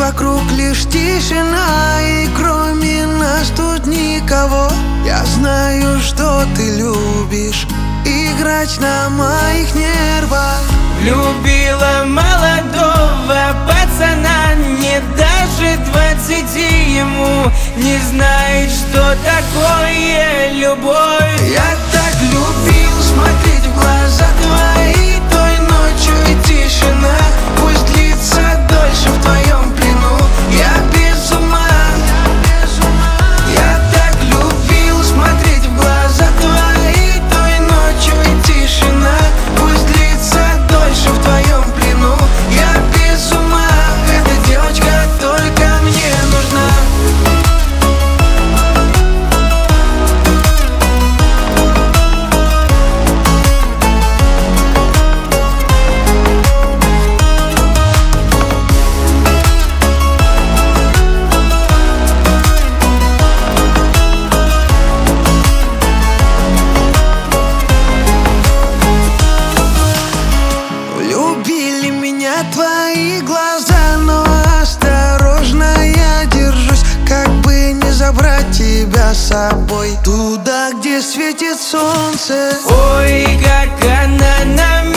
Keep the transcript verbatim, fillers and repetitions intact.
вокруг лишь тишина, и кроме нас тут никого. Я знаю, что ты любишь играть на моих нервах. Любила молодого пацана, не даже двадцати ему, не знает, что такое любовь. Я так любил смотреть в глаза твои той ночью, и тишина пусть длится дольше в твоем плену. Я без ума. Я так любил смотреть в глаза твои той ночью, и тишина пусть длится дольше в твоем плену. Я без ума. Эта девочка только мне нужна. Любили меня твои глаза, но осторожно я держусь, как бы не забрать тебя с собой туда, где светит солнце. Ой, как она на